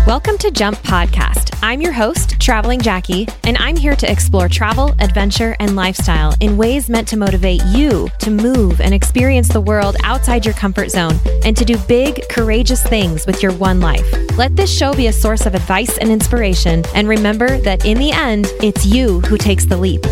Welcome to Jump Podcast. I'm your host, Traveling Jackie, and I'm here to explore travel, adventure, and lifestyle in ways meant to motivate you to move and experience the world outside your comfort zone and to do big, courageous things with your one life. Let this show be a source of advice and inspiration, and remember that in the end, it's you who takes the leap.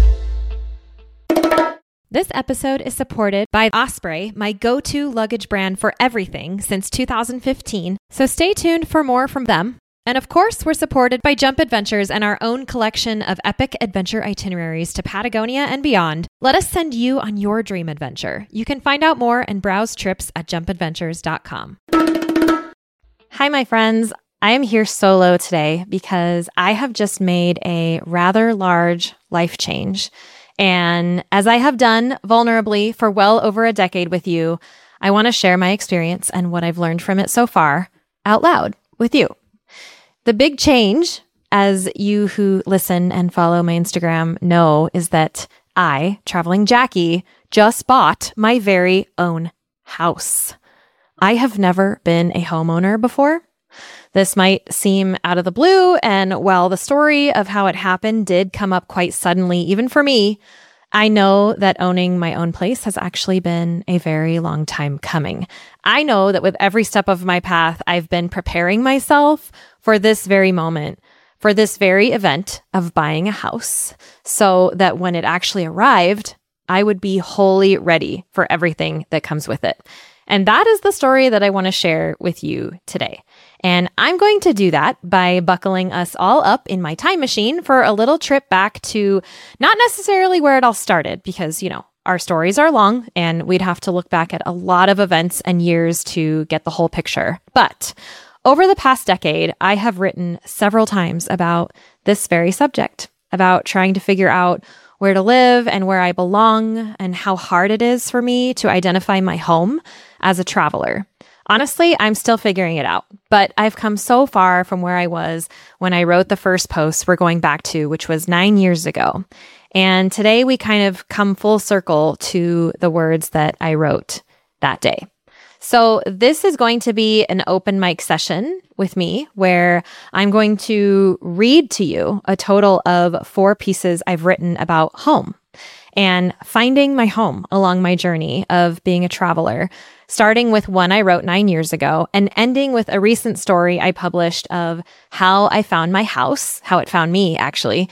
This episode is supported by Osprey, my go-to luggage brand for everything since 2015, so stay tuned for more from them. And of course, we're supported by Jump Adventures and our own collection of epic adventure itineraries to Patagonia and beyond. Let us send you on your dream adventure. You can find out more and browse trips at jumpadventures.com. Hi, my friends. I am here solo today because I have just made a rather large life change. And as I have done vulnerably for well over a decade with you, I want to share my experience and what I've learned from it so far out loud with you. The big change, as you who listen and follow my Instagram know, is that I, Traveling Jackie, just bought my very own house. I have never been a homeowner before. This might seem out of the blue, and while the story of how it happened did come up quite suddenly, even for me, I know that owning my own place has actually been a very long time coming. I know that with every step of my path, I've been preparing myself for this very moment, for this very event of buying a house, so that when it actually arrived, I would be wholly ready for everything that comes with it. And that is the story that I want to share with you today. And I'm going to do that by buckling us all up in my time machine for a little trip back to not necessarily where it all started, because, you know, our stories are long and we'd have to look back at a lot of events and years to get the whole picture. But over the past decade, I have written several times about this very subject, about trying to figure out where to live and where I belong and how hard it is for me to identify my home as a traveler. Honestly, I'm still figuring it out, but I've come so far from where I was when I wrote the first post we're going back to, which was 9 years ago. And today we kind of come full circle to the words that I wrote that day. So this is going to be an open mic session with me where I'm going to read to you a total of 4 pieces I've written about home and finding my home along my journey of being a traveler, starting with one I wrote 9 years ago and ending with a recent story I published of how I found my house, how it found me actually,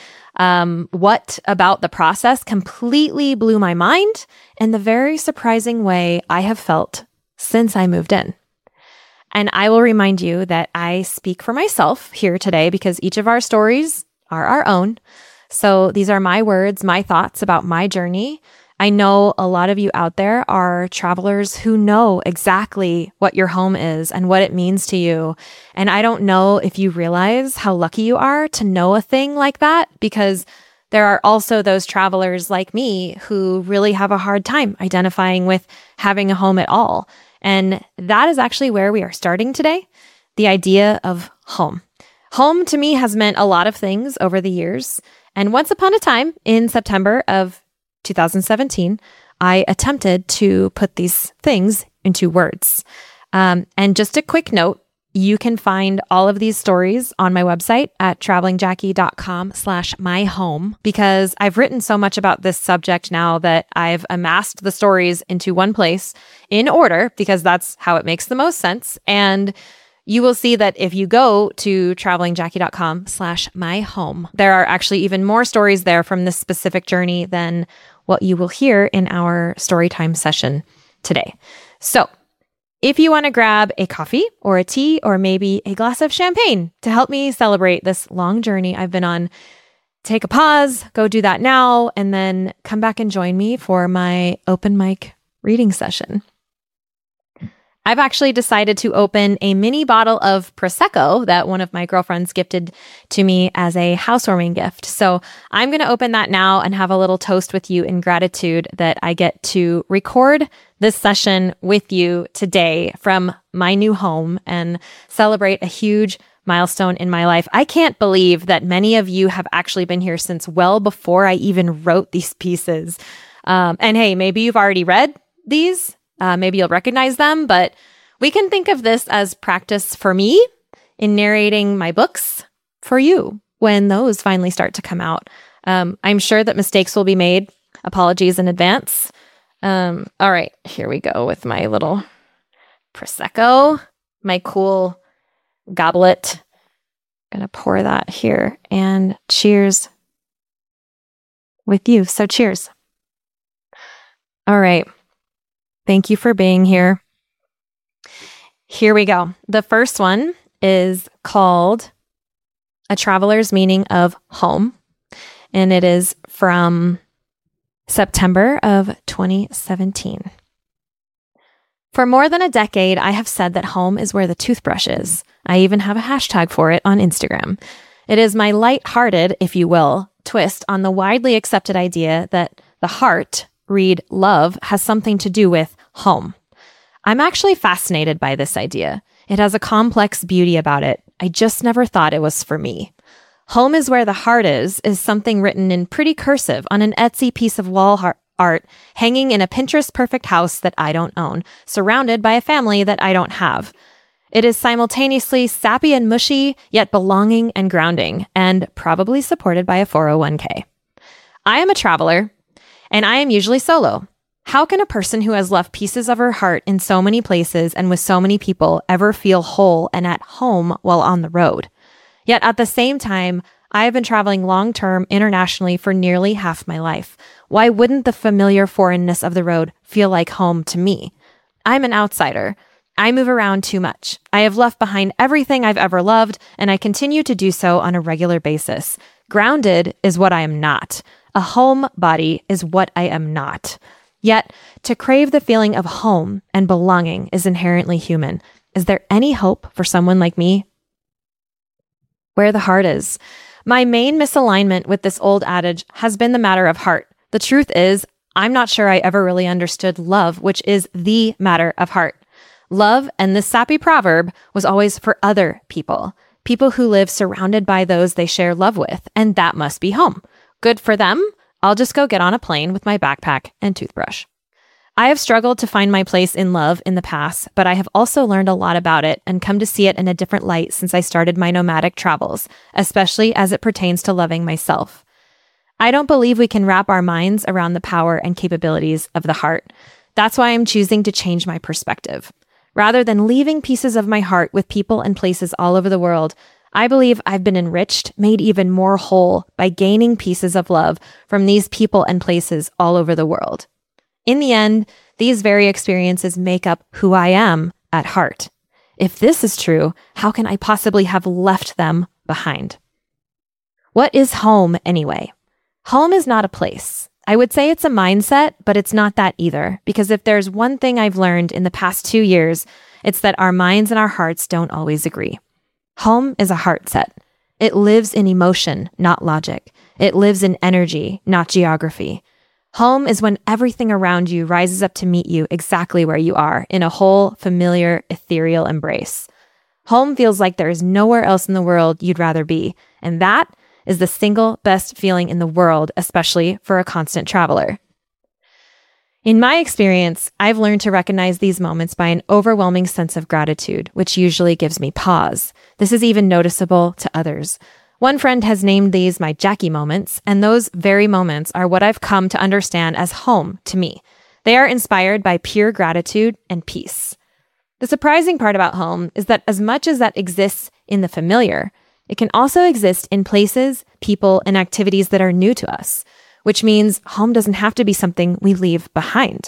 what about the process completely blew my mind, and the very surprising way I have felt since I moved in. And I will remind you that I speak for myself here today because each of our stories are our own. So these are my words, my thoughts about my journey. I know a lot of you out there are travelers who know exactly what your home is and what it means to you. And I don't know if you realize how lucky you are to know a thing like that, because there are also those travelers like me who really have a hard time identifying with having a home at all. And that is actually where we are starting today, the idea of home. Home to me has meant a lot of things over the years. And once upon a time, in September of 2017, I attempted to put these things into words. And just a quick note, you can find all of these stories on my website at travelingjackie.com/myhome, because I've written so much about this subject now that I've amassed the stories into one place in order, because that's how it makes the most sense. And you will see that if you go to travelingjackie.com/myhome, there are actually even more stories there from this specific journey than what you will hear in our storytime session today. So if you want to grab a coffee or a tea or maybe a glass of champagne to help me celebrate this long journey I've been on, take a pause, go do that now, and then come back and join me for my open mic reading session. I've actually decided to open a mini bottle of Prosecco that one of my girlfriends gifted to me as a housewarming gift. So I'm going to open that now and have a little toast with you in gratitude that I get to record this session with you today from my new home and celebrate a huge milestone in my life. I can't believe that many of you have actually been here since well before I even wrote these pieces. And hey, maybe you've already read these. Maybe you'll recognize them, but we can think of this as practice for me in narrating my books for you when those finally start to come out. I'm sure that mistakes will be made. Apologies in advance. All right, here we go with my little Prosecco, my cool goblet. I'm going to pour that here and cheers with you. So cheers. All right. Thank you for being here. Here we go. The first one is called A Traveler's Meaning of Home, and it is from September of 2017. For more than a decade, I have said that home is where the toothbrush is. I even have a hashtag for it on Instagram. It is my light-hearted, if you will, twist on the widely accepted idea that the heart, read love, has something to do with home. I'm actually fascinated by this idea. It has a complex beauty about it. I just never thought it was for me. Home is where the heart is something written in pretty cursive on an Etsy piece of wall art hanging in a Pinterest-perfect house that I don't own, surrounded by a family that I don't have. It is simultaneously sappy and mushy, yet belonging and grounding, and probably supported by a 401k. I am a traveler, and I am usually solo. How can a person who has left pieces of her heart in so many places and with so many people ever feel whole and at home while on the road? Yet at the same time, I have been traveling long-term internationally for nearly half my life. Why wouldn't the familiar foreignness of the road feel like home to me? I'm an outsider. I move around too much. I have left behind everything I've ever loved, and I continue to do so on a regular basis. Grounded is what I am not. A homebody is what I am not. Yet, to crave the feeling of home and belonging is inherently human. Is there any hope for someone like me? Where the heart is. My main misalignment with this old adage has been the matter of heart. The truth is, I'm not sure I ever really understood love, which is the matter of heart. Love, and this sappy proverb, was always for other people. People who live surrounded by those they share love with, and that must be home. Good for them. I'll just go get on a plane with my backpack and toothbrush. I have struggled to find my place in love in the past, but I have also learned a lot about it and come to see it in a different light since I started my nomadic travels, especially as it pertains to loving myself. I don't believe we can wrap our minds around the power and capabilities of the heart. That's why I'm choosing to change my perspective. Rather than leaving pieces of my heart with people and places all over the world, I believe I've been enriched, made even more whole by gaining pieces of love from these people and places all over the world. In the end, these very experiences make up who I am at heart. If this is true, how can I possibly have left them behind? What is home anyway? Home is not a place. I would say it's a mindset, but it's not that either, because if there's one thing I've learned in the past 2 years, it's that our minds and our hearts don't always agree. Home is a heart set. It lives in emotion, not logic. It lives in energy, not geography. Home is when everything around you rises up to meet you exactly where you are, in a whole, familiar, ethereal embrace. Home feels like there is nowhere else in the world you'd rather be, and that is the single best feeling in the world, especially for a constant traveler. In my experience, I've learned to recognize these moments by an overwhelming sense of gratitude, which usually gives me pause. This is even noticeable to others. One friend has named these my Jackie moments, and those very moments are what I've come to understand as home to me. They are inspired by pure gratitude and peace. The surprising part about home is that as much as that exists in the familiar, it can also exist in places, people, and activities that are new to us, which means home doesn't have to be something we leave behind.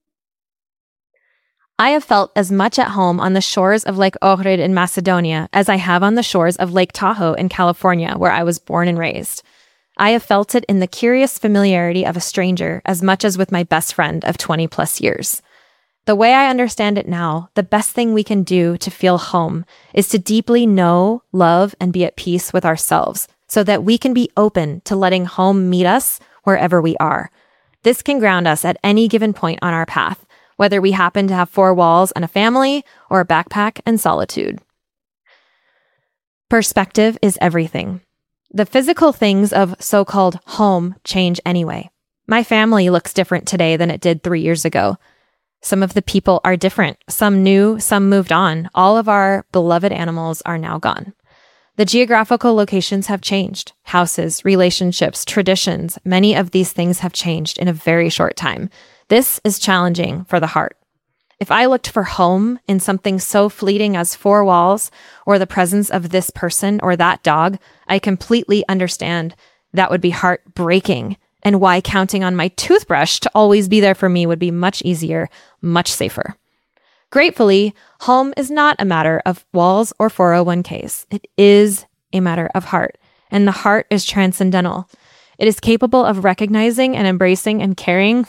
I have felt as much at home on the shores of Lake Ohrid in Macedonia as I have on the shores of Lake Tahoe in California, where I was born and raised. I have felt it in the curious familiarity of a stranger as much as with my best friend of 20 plus years. The way I understand it now, the best thing we can do to feel home is to deeply know, love, and be at peace with ourselves so that we can be open to letting home meet us wherever we are. This can ground us at any given point on our path, whether we happen to have 4 walls and a family or a backpack and solitude. Perspective is everything. The physical things of so-called home change anyway. My family looks different today than it did 3 years ago. Some of the people are different. Some new, some moved on. All of our beloved animals are now gone. The geographical locations have changed. Houses, relationships, traditions, many of these things have changed in a very short time. This is challenging for the heart. If I looked for home in something so fleeting as four walls or the presence of this person or that dog, I completely understand that would be heartbreaking, and why counting on my toothbrush to always be there for me would be much easier, much safer. Gratefully, home is not a matter of walls or 401ks. It is a matter of heart, and the heart is transcendental. It is capable of recognizing and embracing and carrying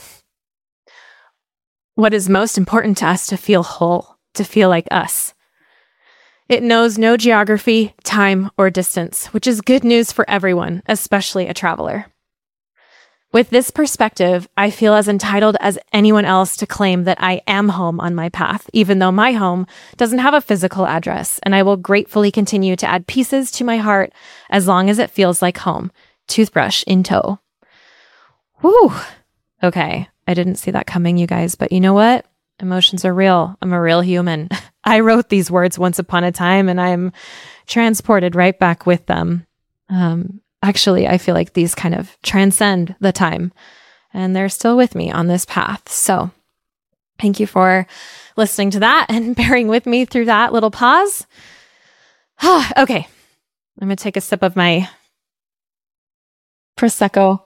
what is most important to us to feel whole, to feel like us. It knows no geography, time, or distance, which is good news for everyone, especially a traveler. With this perspective, I feel as entitled as anyone else to claim that I am home on my path, even though my home doesn't have a physical address, and I will gratefully continue to add pieces to my heart as long as it feels like home. Toothbrush in tow. Whew. Okay, I didn't see that coming, you guys, but you know what? Emotions are real. I'm a real human. I wrote these words once upon a time, and I'm transported right back with them. Actually, I feel like these kind of transcend the time, and they're still with me on this path. So thank you for listening to that and bearing with me through that little pause. Okay, I'm going to take a sip of my Prosecco.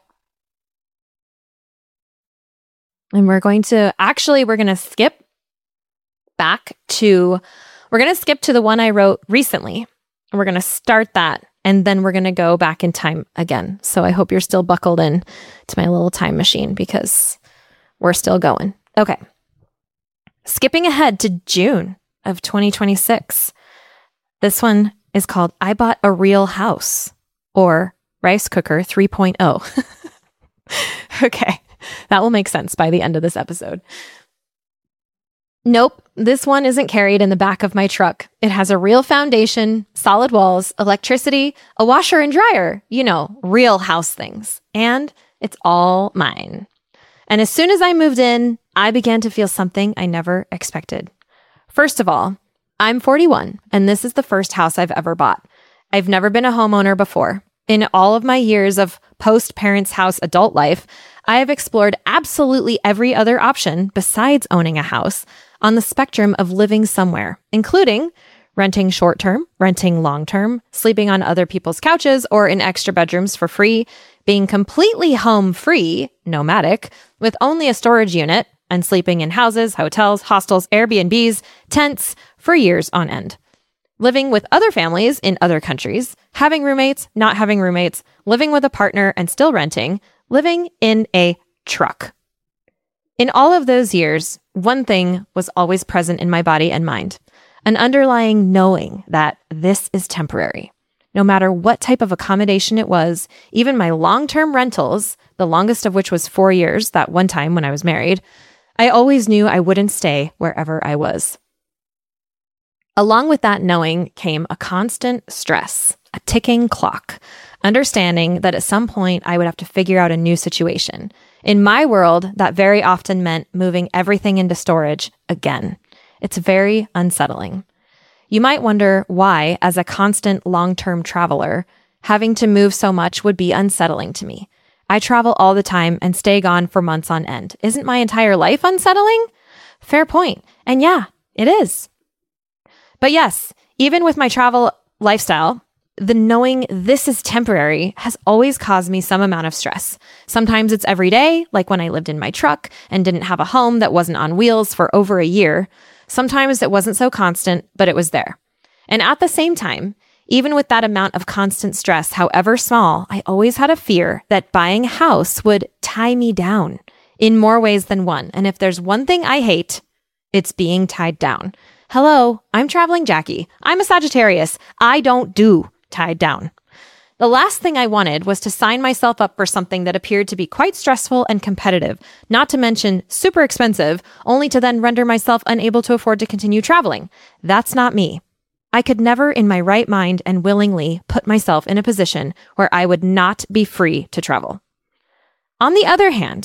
And we're going to skip to the one I wrote recently. And we're going to start that, and then we're going to go back in time again. So I hope you're still buckled in to my little time machine, because we're still going. Okay. Skipping ahead to June of 2026. This one is called I Bought a Real House, or Rice Cooker 3.0. Okay. That will make sense by the end of this episode. Nope, this one isn't carried in the back of my truck. It has a real foundation, solid walls, electricity, a washer and dryer, real house things. And it's all mine. And as soon as I moved in, I began to feel something I never expected. First of all, I'm 41, and this is the first house I've ever bought. I've never been a homeowner before. In all of my years of post-parents' house adult life, I have explored absolutely every other option besides owning a house on the spectrum of living somewhere, including renting short-term, renting long-term, sleeping on other people's couches or in extra bedrooms for free, being completely home-free, nomadic, with only a storage unit, and sleeping in houses, hotels, hostels, Airbnbs, tents for years on end. Living with other families in other countries, having roommates, not having roommates, living with a partner and still renting, living in a truck. In all of those years, one thing was always present in my body and mind, an underlying knowing that this is temporary. No matter what type of accommodation it was, even my long-term rentals, the longest of which was 4 years, that one time when I was married, I always knew I wouldn't stay wherever I was. Along with that knowing came a constant stress, a ticking clock, understanding that at some point I would have to figure out a new situation. In my world, that very often meant moving everything into storage again. It's very unsettling. You might wonder why, as a constant long-term traveler, having to move so much would be unsettling to me. I travel all the time and stay gone for months on end. Isn't my entire life unsettling? Fair point. And yeah, it is. But yes, even with my travel lifestyle, the knowing this is temporary has always caused me some amount of stress. Sometimes it's every day, like when I lived in my truck and didn't have a home that wasn't on wheels for over a year. Sometimes it wasn't so constant, but it was there. And at the same time, even with that amount of constant stress, however small, I always had a fear that buying a house would tie me down in more ways than one. And if there's one thing I hate, it's being tied down. Hello, I'm Traveling Jackie. I'm a Sagittarius. I don't do tied down. The last thing I wanted was to sign myself up for something that appeared to be quite stressful and competitive, not to mention super expensive, only to then render myself unable to afford to continue traveling. That's not me. I could never in my right mind and willingly put myself in a position where I would not be free to travel. On the other hand,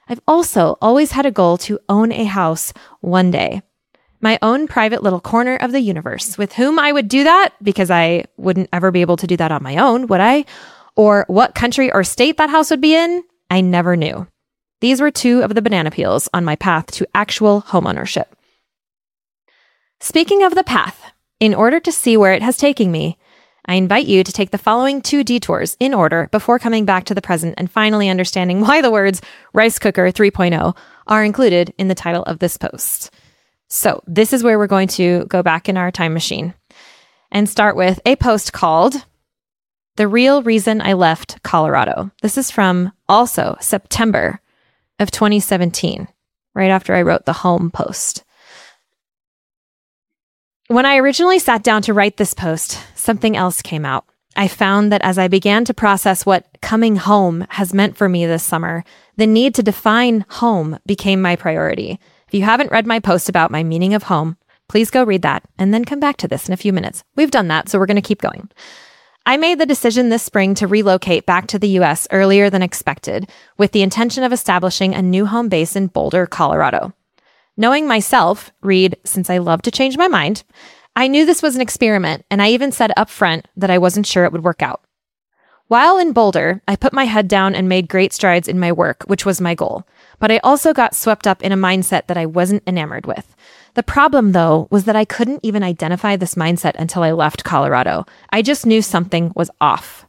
I've also always had a goal to own a house one day. My own private little corner of the universe. With whom I would do that, because I wouldn't ever be able to do that on my own, would I? Or what country or state that house would be in, I never knew. These were two of the banana peels on my path to actual homeownership. Speaking of the path, in order to see where it has taken me, I invite you to take the following 2 detours in order before coming back to the present and finally understanding why the words Rice Cooker 3.0 are included in the title of this post. So this is where we're going to go back in our time machine and start with a post called The Real Reason I Left Colorado. This is from also September of 2017, right after I wrote the home post. When I originally sat down to write this post, something else came out. I found that as I began to process what coming home has meant for me this summer, the need to define home became my priority. If you haven't read my post about my meaning of home, please go read that and then come back to this in a few minutes. We've done that, so we're going to keep going. I made the decision this spring to relocate back to the U.S. earlier than expected, with the intention of establishing a new home base in Boulder, Colorado. Knowing myself, read, since I love to change my mind, I knew this was an experiment, and I even said up front that I wasn't sure it would work out. While in Boulder, I put my head down and made great strides in my work, which was my goal. But I also got swept up in a mindset that I wasn't enamored with. The problem, though, was that I couldn't even identify this mindset until I left Colorado. I just knew something was off.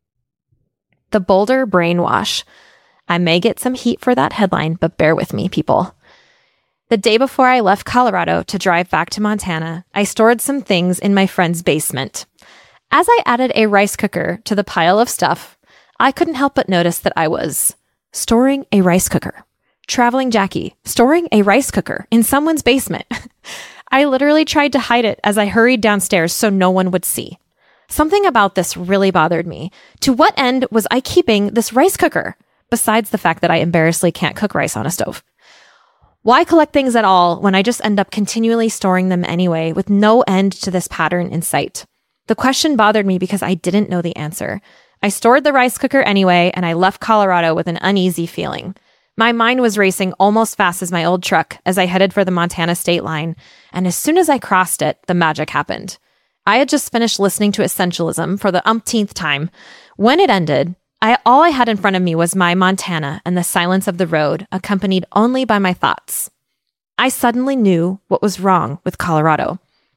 The Boulder brainwash. I may get some heat for that headline, but bear with me, people. The day before I left Colorado to drive back to Montana, I stored some things in my friend's basement. As I added a rice cooker to the pile of stuff, I couldn't help but notice that I was storing a rice cooker. Traveling Jackie, storing a rice cooker in someone's basement. I literally tried to hide it as I hurried downstairs so no one would see. Something about this really bothered me. To what end was I keeping this rice cooker, besides the fact that I embarrassingly can't cook rice on a stove? Why collect things at all when I just end up continually storing them anyway with no end to this pattern in sight? The question bothered me because I didn't know the answer. I stored the rice cooker anyway, and I left Colorado with an uneasy feeling. My mind was racing almost fast as my old truck as I headed for the Montana state line, and as soon as I crossed it, the magic happened. I had just finished listening to Essentialism for the umpteenth time. When it ended, all I had in front of me was my Montana and the silence of the road, accompanied only by my thoughts. I suddenly knew what was wrong with Colorado.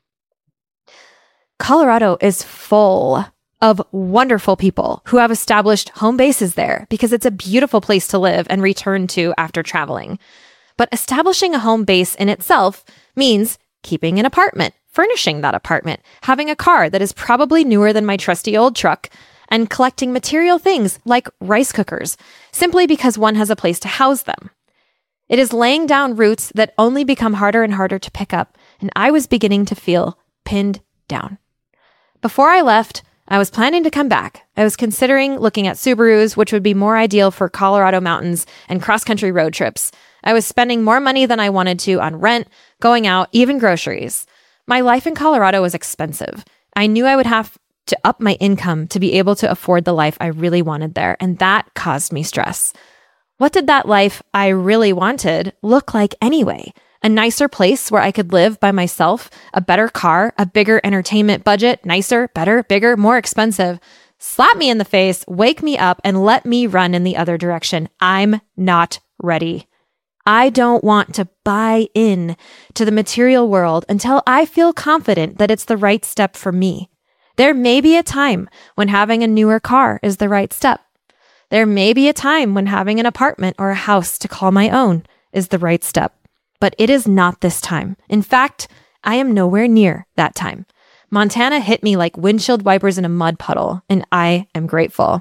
Colorado is full of wonderful people who have established home bases there because it's a beautiful place to live and return to after traveling. But establishing a home base in itself means keeping an apartment, furnishing that apartment, having a car that is probably newer than my trusty old truck, and collecting material things like rice cookers, simply because one has a place to house them. It is laying down roots that only become harder and harder to pick up, and I was beginning to feel pinned down. Before I left, I was planning to come back. I was considering looking at Subarus, which would be more ideal for Colorado mountains and cross-country road trips. I was spending more money than I wanted to on rent, going out, even groceries. My life in Colorado was expensive. I knew I would have to up my income to be able to afford the life I really wanted there, and that caused me stress. What did that life I really wanted look like anyway? A nicer place where I could live by myself, a better car, a bigger entertainment budget, nicer, better, bigger, more expensive. Slap me in the face, wake me up, and let me run in the other direction. I'm not ready. I don't want to buy in to the material world until I feel confident that it's the right step for me. There may be a time when having a newer car is the right step. There may be a time when having an apartment or a house to call my own is the right step. But it is not this time. In fact, I am nowhere near that time. Montana hit me like windshield wipers in a mud puddle, and I am grateful.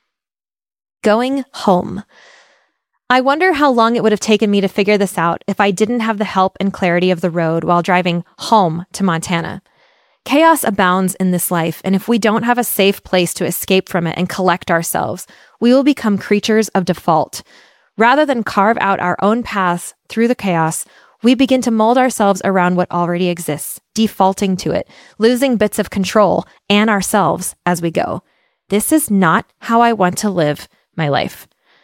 Going home. I wonder how long it would have taken me to figure this out if I didn't have the help and clarity of the road while driving home to Montana. Chaos abounds in this life, and if we don't have a safe place to escape from it and collect ourselves, we will become creatures of default. Rather than carve out our own paths through the chaos, we begin to mold ourselves around what already exists, defaulting to it, losing bits of control and ourselves as we go. This is not how I want to live my life.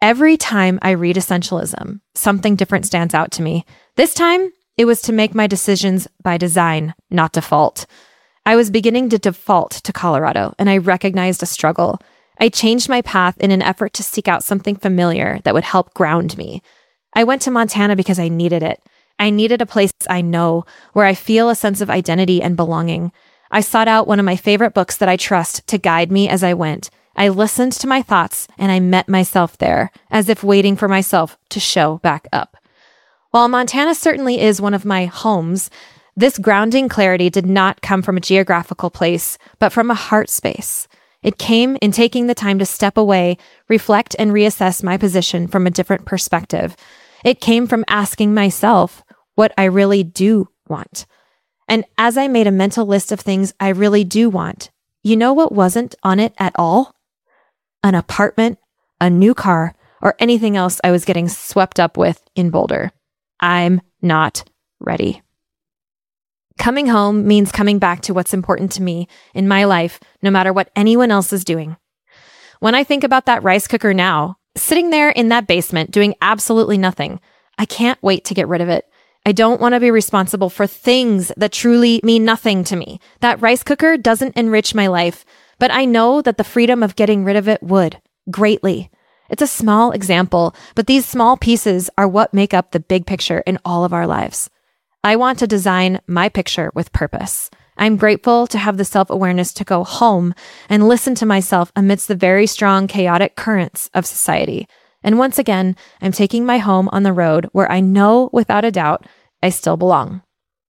every time I read Essentialism, something different stands out to me. This time, it was to make my decisions by design, not default. I was beginning to default to Colorado, and I recognized a struggle. I changed my path in an effort to seek out something familiar that would help ground me. I went to Montana because I needed it. I needed a place I know, where I feel a sense of identity and belonging. I sought out one of my favorite books that I trust to guide me as I went. I listened to my thoughts, and I met myself there, as if waiting for myself to show back up. While Montana certainly is one of my homes, this grounding clarity did not come from a geographical place, but from a heart space. It came in taking the time to step away, reflect, and reassess my position from a different perspective. It came from asking myself what I really do want. And as I made a mental list of things I really do want, you know what wasn't on it at all? An apartment, a new car, or anything else I was getting swept up with in Boulder. I'm not ready. Coming home means coming back to what's important to me in my life, no matter what anyone else is doing. When I think about that rice cooker now, sitting there in that basement doing absolutely nothing, I can't wait to get rid of it. I don't want to be responsible for things that truly mean nothing to me. That rice cooker doesn't enrich my life, but I know that the freedom of getting rid of it would, greatly. It's a small example, but these small pieces are what make up the big picture in all of our lives. I want to design my picture with purpose. I'm grateful to have the self-awareness to go home and listen to myself amidst the very strong, chaotic currents of society. And once again, I'm taking my home on the road where I know without a doubt I still belong.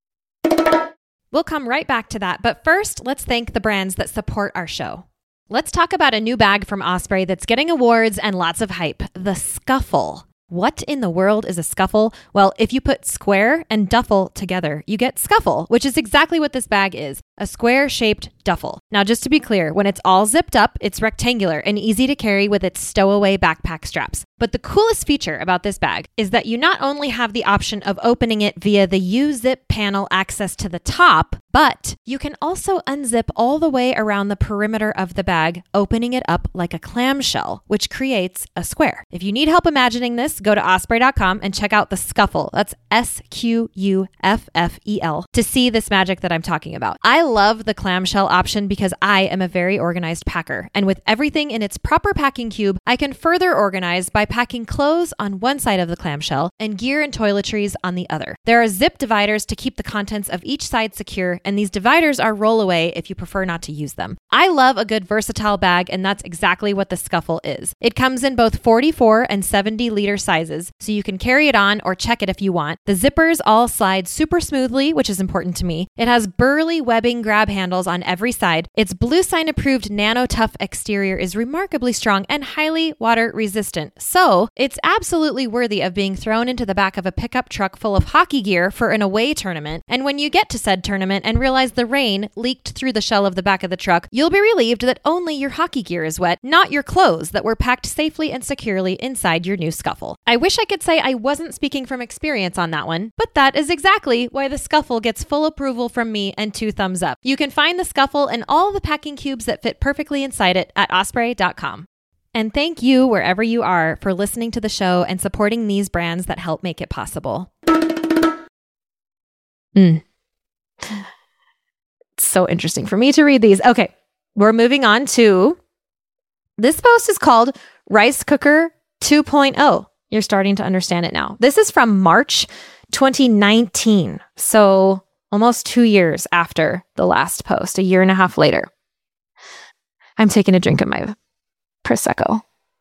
We'll come right back to that, but first, let's thank the brands that support our show. Let's talk about a new bag from Osprey that's getting awards and lots of hype, the Scuffle. What in the world is a scuffle? Well, if you put square and duffel together, you get scuffle, which is exactly what this bag is, a square-shaped duffel. Now, just to be clear, when it's all zipped up, it's rectangular and easy to carry with its stowaway backpack straps. But the coolest feature about this bag is that you not only have the option of opening it via the U-zip panel access to the top, but you can also unzip all the way around the perimeter of the bag, opening it up like a clamshell, which creates a square. If you need help imagining this, go to osprey.com and check out the Scuffle. That's Squffel to see this magic that I'm talking about. I love the clamshell option because I am a very organized packer, and with everything in its proper packing cube, I can further organize by packing clothes on one side of the clamshell and gear and toiletries on the other. There are zip dividers to keep the contents of each side secure, and these dividers are roll away if you prefer not to use them. I love a good versatile bag, and that's exactly what the Scuffle is. It comes in both 44 and 70 liter sizes, so you can carry it on or check it if you want. The zippers all slide super smoothly, which is important to me. It has burly webbing grab handles on every side. Its Bluesign approved nano tough exterior is remarkably strong and highly water resistant. So it's absolutely worthy of being thrown into the back of a pickup truck full of hockey gear for an away tournament. And when you get to said tournament and realize the rain leaked through the shell of the back of the truck, you'll be relieved that only your hockey gear is wet, not your clothes that were packed safely and securely inside your new Scuffle. I wish I could say I wasn't speaking from experience on that one, but that is exactly why the Scuffle gets full approval from me and 2 thumbs up. You can find the Scuffle and all the packing cubes that fit perfectly inside it at osprey.com. And thank you, wherever you are, for listening to the show and supporting these brands that help make it possible. It's so interesting for me to read these. Okay, we're moving on to, this post is called Rice Cooker 2.0. You're starting to understand it now. This is from March 2019. So almost 2 years after the last post, a year and a half later. I'm taking a drink of my Prosecco.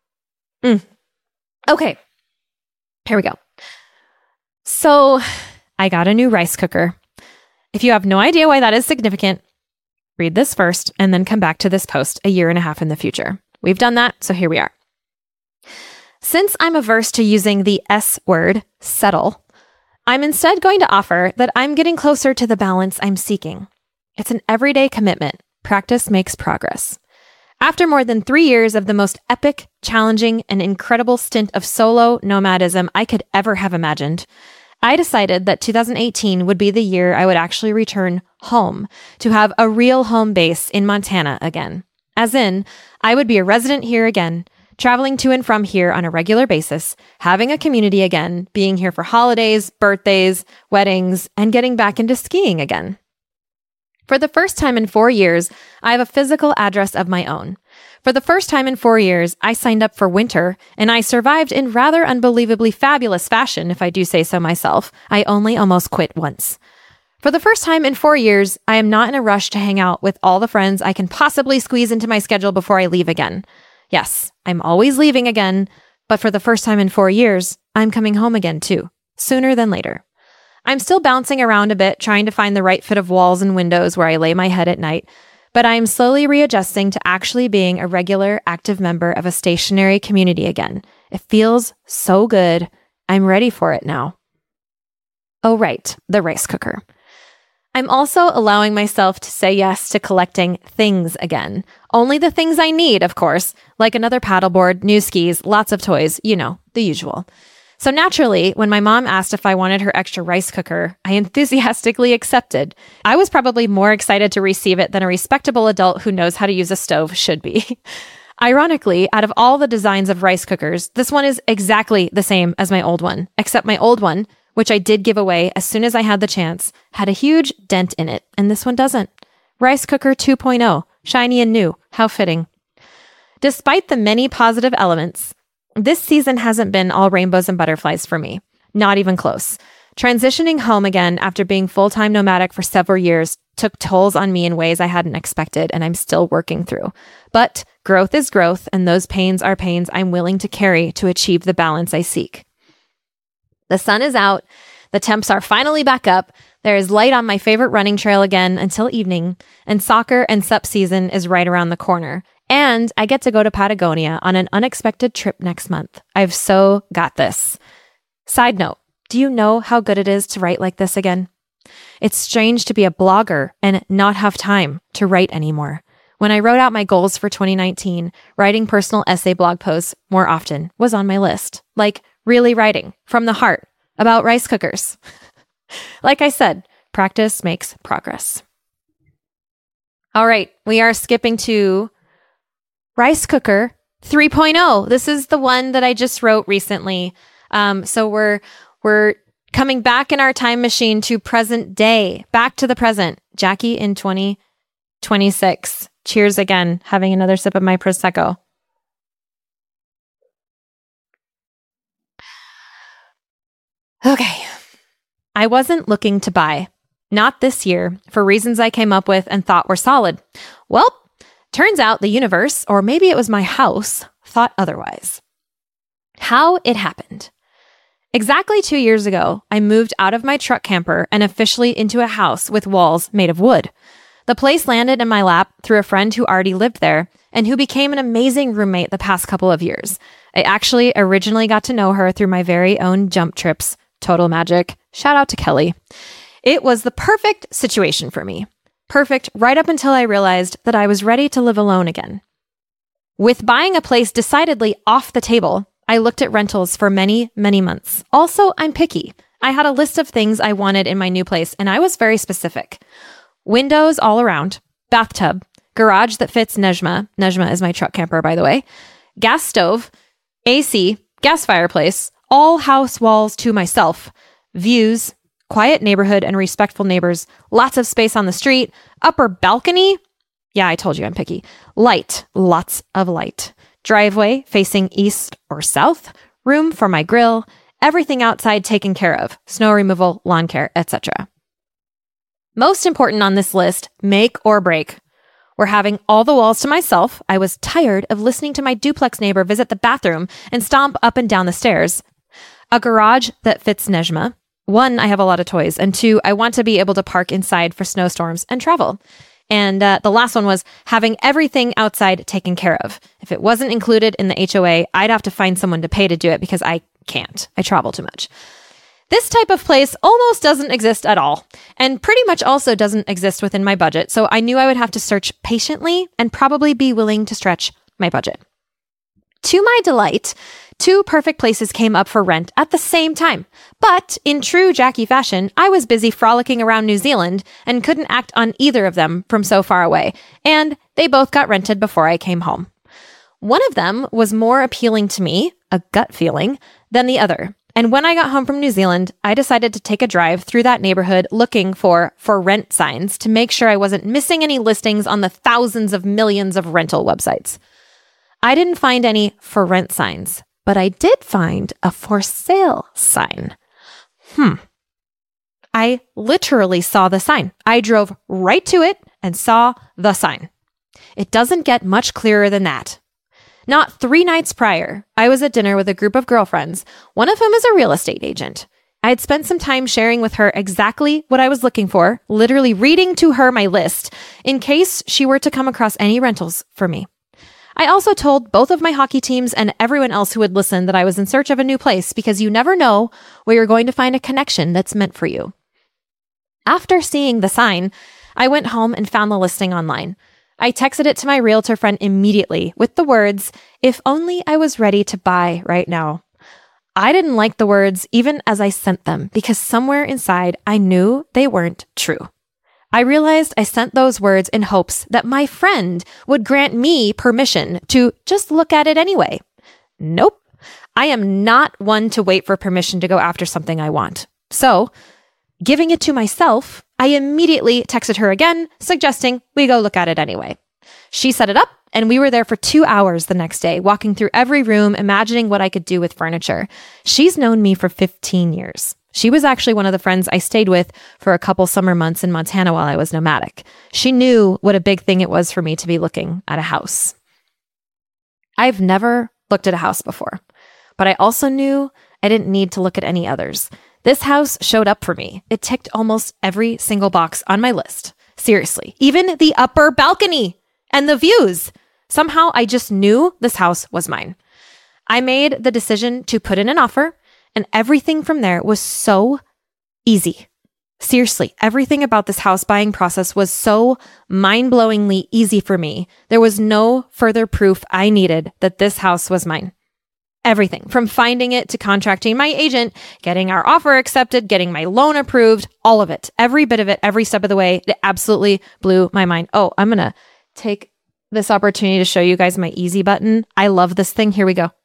Okay, here we go. So I got a new rice cooker. If you have no idea why that is significant, read this first and then come back to this post a year and a half in the future. We've done that, so here we are. Since I'm averse to using the S word, settle, I'm instead going to offer that I'm getting closer to the balance I'm seeking. It's an everyday commitment. Practice makes progress. After more than 3 years of the most epic, challenging, and incredible stint of solo nomadism I could ever have imagined, I decided that 2018 would be the year I would actually return home to have a real home base in Montana again. As in, I would be a resident here again, traveling to and from here on a regular basis, having a community again, being here for holidays, birthdays, weddings, and getting back into skiing again. For the first time in 4 years, I have a physical address of my own. For the first time in 4 years, I signed up for winter, and I survived in rather unbelievably fabulous fashion, if I do say so myself. I only almost quit once. For the first time in 4 years, I am not in a rush to hang out with all the friends I can possibly squeeze into my schedule before I leave again. Yes, I'm always leaving again, but for the first time in 4 years, I'm coming home again too, sooner than later. I'm still bouncing around a bit, trying to find the right fit of walls and windows where I lay my head at night, but I am slowly readjusting to actually being a regular, active member of a stationary community again. It feels so good. I'm ready for it now. Oh, right, the rice cooker. I'm also allowing myself to say yes to collecting things again. Only the things I need, of course, like another paddleboard, new skis, lots of toys, the usual. So naturally, when my mom asked if I wanted her extra rice cooker, I enthusiastically accepted. I was probably more excited to receive it than a respectable adult who knows how to use a stove should be. Ironically, out of all the designs of rice cookers, this one is exactly the same as my old one, except my old one, which I did give away as soon as I had the chance, had a huge dent in it, and this one doesn't. Rice Cooker 2.0, shiny and new, how fitting. Despite the many positive elements, this season hasn't been all rainbows and butterflies for me. Not even close. Transitioning home again after being full-time nomadic for several years took tolls on me in ways I hadn't expected, and I'm still working through. But growth is growth, and those pains are pains I'm willing to carry to achieve the balance I seek. The sun is out, the temps are finally back up, there is light on my favorite running trail again until evening, and soccer and sup season is right around the corner. And I get to go to Patagonia on an unexpected trip next month. I've so got this. Side note, do you know how good it is to write like this again? It's strange to be a blogger and not have time to write anymore. When I wrote out my goals for 2019, writing personal essay blog posts more often was on my list. Like really writing from the heart about rice cookers. Like I said, practice makes progress. All right, we are skipping to Rice Cooker 3.0. This is the one that I just wrote recently. So we're coming back in our time machine to present day, back to the present. Jackie in 2026. Cheers again. Having another sip of my Prosecco. Okay. I wasn't looking to buy. Not this year, for reasons I came up with and thought were solid. Well, turns out the universe, or maybe it was my house, thought otherwise. How it happened. Exactly 2 years ago, I moved out of my truck camper and officially into a house with walls made of wood. The place landed in my lap through a friend who already lived there and who became an amazing roommate the past couple of years. I actually originally got to know her through my very own jump trips. Total magic. Shout out to Kelly. It was the perfect situation for me. Perfect right up until I realized that I was ready to live alone again. With buying a place decidedly off the table, I looked at rentals for many, many months. Also, I'm picky. I had a list of things I wanted in my new place, and I was very specific. Windows all around, bathtub, garage that fits Nejma. Nejma is my truck camper, by the way. Gas stove, AC, gas fireplace, all house walls to myself, views, quiet neighborhood and respectful neighbors, lots of space on the street, upper balcony. Yeah, I told you I'm picky. Light, lots of light. Driveway facing east or south, room for my grill, everything outside taken care of, snow removal, lawn care, etc. Most important on this list, make or break. We're having all the walls to myself. I was tired of listening to my duplex neighbor visit the bathroom and stomp up and down the stairs. A garage that fits Nejma. 1, I have a lot of toys, and 2, I want to be able to park inside for snowstorms and travel. And the last one was having everything outside taken care of. If it wasn't included in the HOA, I'd have to find someone to pay to do it because I can't. I travel too much. This type of place almost doesn't exist at all, and pretty much also doesn't exist within my budget, so I knew I would have to search patiently and probably be willing to stretch my budget. To my delight, 2 perfect places came up for rent at the same time. But in true Jackie fashion, I was busy frolicking around New Zealand and couldn't act on either of them from so far away, and they both got rented before I came home. One of them was more appealing to me, a gut feeling, than the other. And when I got home from New Zealand, I decided to take a drive through that neighborhood looking for rent signs to make sure I wasn't missing any listings on the thousands of millions of rental websites. I didn't find any for rent signs, but I did find a for sale sign. I literally saw the sign. I drove right to it and saw the sign. It doesn't get much clearer than that. Not 3 nights prior, I was at dinner with a group of girlfriends, one of whom is a real estate agent. I had spent some time sharing with her exactly what I was looking for, literally reading to her my list in case she were to come across any rentals for me. I also told both of my hockey teams and everyone else who would listen that I was in search of a new place because you never know where you're going to find a connection that's meant for you. After seeing the sign, I went home and found the listing online. I texted it to my realtor friend immediately with the words, "If only I was ready to buy right now." I didn't like the words even as I sent them because somewhere inside I knew they weren't true. I realized I sent those words in hopes that my friend would grant me permission to just look at it anyway. Nope. I am not one to wait for permission to go after something I want. So, giving it to myself, I immediately texted her again, suggesting we go look at it anyway. She set it up, and we were there for 2 hours the next day, walking through every room, imagining what I could do with furniture. She's known me for 15 years. She was actually one of the friends I stayed with for a couple summer months in Montana while I was nomadic. She knew what a big thing it was for me to be looking at a house. I've never looked at a house before, but I also knew I didn't need to look at any others. This house showed up for me. It ticked almost every single box on my list. Seriously, even the upper balcony and the views. Somehow I just knew this house was mine. I made the decision to put in an offer, and everything from there was so easy. Seriously, everything about this house buying process was so mind-blowingly easy for me. There was no further proof I needed that this house was mine. Everything from finding it to contracting my agent, getting our offer accepted, getting my loan approved, all of it, every bit of it, every step of the way, it absolutely blew my mind. Oh, I'm going to take this opportunity to show you guys my easy button. I love this thing. Here we go.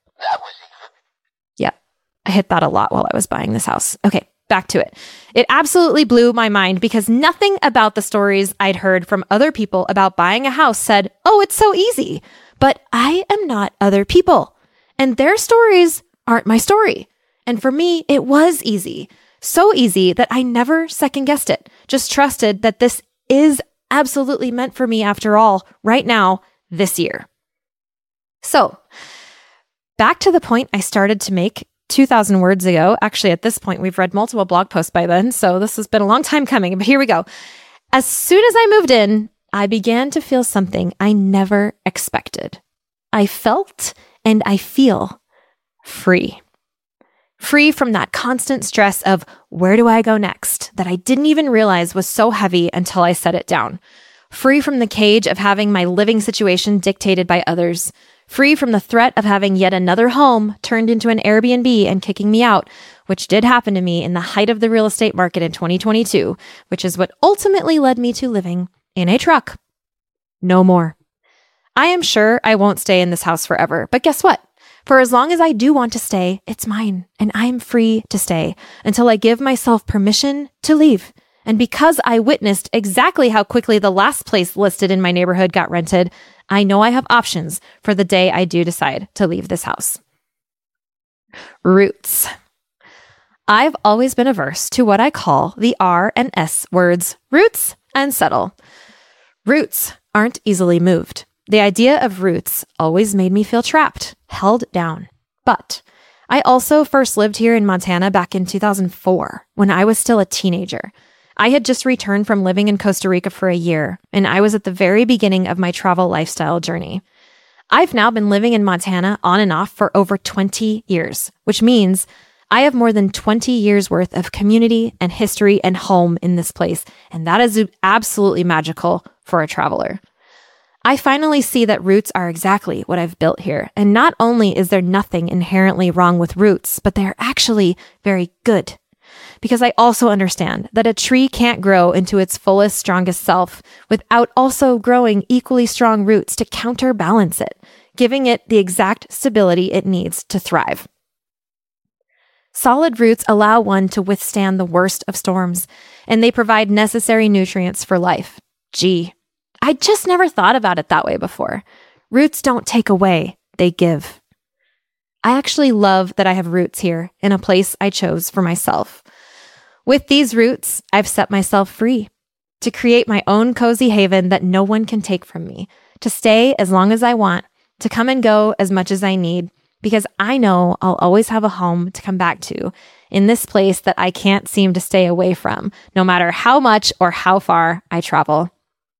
Yeah, I hit that a lot while I was buying this house. Okay, back to it. It absolutely blew my mind because nothing about the stories I'd heard from other people about buying a house said, oh, it's so easy. But I am not other people. And their stories aren't my story. And for me, it was easy. So easy that I never second guessed it. Just trusted that this is absolutely meant for me after all, right now, this year. So, back to the point I started to make 2,000 words ago. Actually, at this point, we've read multiple blog posts by then, so this has been a long time coming, but here we go. As soon as I moved in, I began to feel something I never expected. I felt and I feel free. Free from that constant stress of where do I go next that I didn't even realize was so heavy until I set it down. Free from the cage of having my living situation dictated by others. Free from the threat of having yet another home turned into an Airbnb and kicking me out, which did happen to me in the height of the real estate market in 2022, which is what ultimately led me to living in a truck. No more. I am sure I won't stay in this house forever, but guess what? For as long as I do want to stay, it's mine, and I'm free to stay until I give myself permission to leave. And because I witnessed exactly how quickly the last place listed in my neighborhood got rented, I know I have options for the day I do decide to leave this house. Roots. I've always been averse to what I call the R and S words, roots and settle. Roots aren't easily moved. The idea of roots always made me feel trapped, held down. But I also first lived here in Montana back in 2004 when I was still a teenager. I had just returned from living in Costa Rica for a year, and I was at the very beginning of my travel lifestyle journey. I've now been living in Montana on and off for over 20 years, which means I have more than 20 years worth of community and history and home in this place, and that is absolutely magical for a traveler. I finally see that roots are exactly what I've built here. And not only is there nothing inherently wrong with roots, but they're actually very good. Because I also understand that a tree can't grow into its fullest, strongest self without also growing equally strong roots to counterbalance it, giving it the exact stability it needs to thrive. Solid roots allow one to withstand the worst of storms, and they provide necessary nutrients for life. Gee, I just never thought about it that way before. Roots don't take away, they give. I actually love that I have roots here in a place I chose for myself. With these roots, I've set myself free to create my own cozy haven that no one can take from me, to stay as long as I want, to come and go as much as I need, because I know I'll always have a home to come back to in this place that I can't seem to stay away from, no matter how much or how far I travel.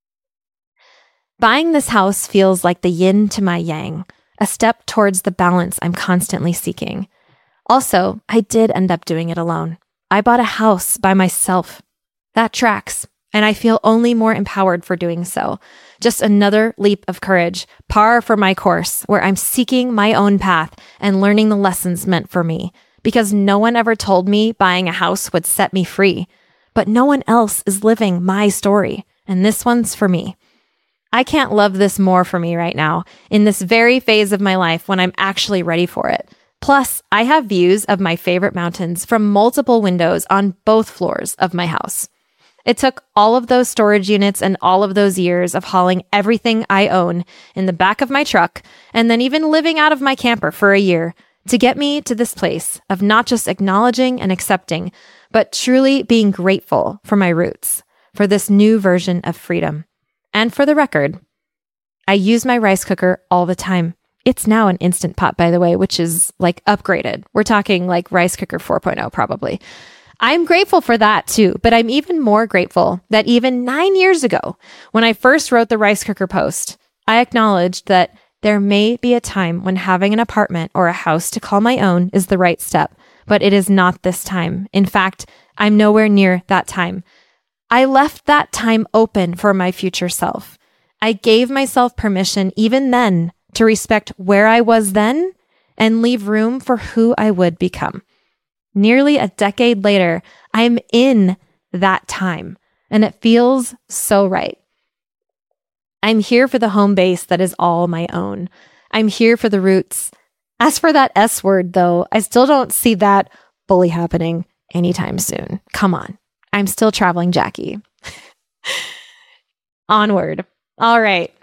Buying this house feels like the yin to my yang, a step towards the balance I'm constantly seeking. Also, I did end up doing it alone. I bought a house by myself. That tracks, and I feel only more empowered for doing so. Just another leap of courage, par for my course, where I'm seeking my own path and learning the lessons meant for me, because no one ever told me buying a house would set me free. But no one else is living my story, and this one's for me. I can't love this more for me right now, in this very phase of my life when I'm actually ready for it. Plus, I have views of my favorite mountains from multiple windows on both floors of my house. It took all of those storage units and all of those years of hauling everything I own in the back of my truck, and then even living out of my camper for a year, to get me to this place of not just acknowledging and accepting, but truly being grateful for my roots, for this new version of freedom. And for the record, I use my rice cooker all the time. It's now an Instant Pot, by the way, which is like upgraded. We're talking like rice cooker 4.0 probably. I'm grateful for that too, but I'm even more grateful that even 9 years ago, when I first wrote the rice cooker post, I acknowledged that there may be a time when having an apartment or a house to call my own is the right step, but it is not this time. In fact, I'm nowhere near that time. I left that time open for my future self. I gave myself permission even then to respect where I was then and leave room for who I would become. Nearly a decade later, I'm in that time, and it feels so right. I'm here for the home base that is all my own. I'm here for the roots. As for that S word, though, I still don't see that fully happening anytime soon. Come on. I'm still traveling Jackie. Onward. All right.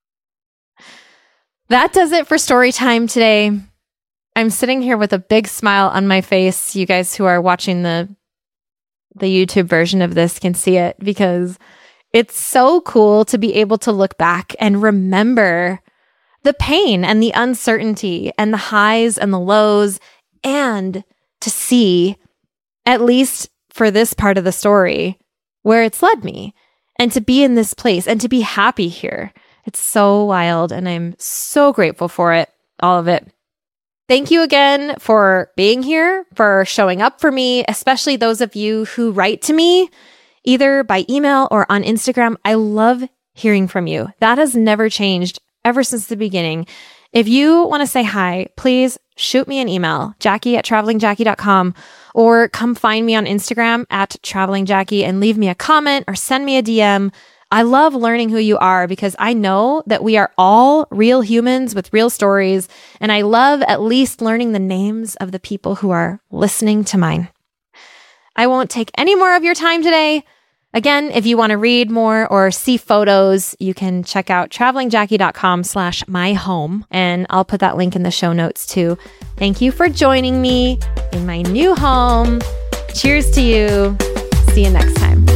That does it for story time today. I'm sitting here with a big smile on my face. You guys who are watching the YouTube version of this can see it, because it's so cool to be able to look back and remember the pain and the uncertainty and the highs and the lows, and to see, at least for this part of the story, where it's led me, and to be in this place and to be happy here. It's so wild, and I'm so grateful for it, all of it. Thank you again for being here, for showing up for me, especially those of you who write to me, either by email or on Instagram. I love hearing from you. That has never changed ever since the beginning. If you want to say hi, please shoot me an email, Jackie@travelingjackie.com, or come find me on Instagram @travelingjackie and leave me a comment or send me a DM. I love learning who you are, because I know that we are all real humans with real stories, and I love at least learning the names of the people who are listening to mine. I won't take any more of your time today. Again, if you want to read more or see photos, you can check out travelingjackie.com/myhome, and I'll put that link in the show notes too. Thank you for joining me in my new home. Cheers to you. See you next time.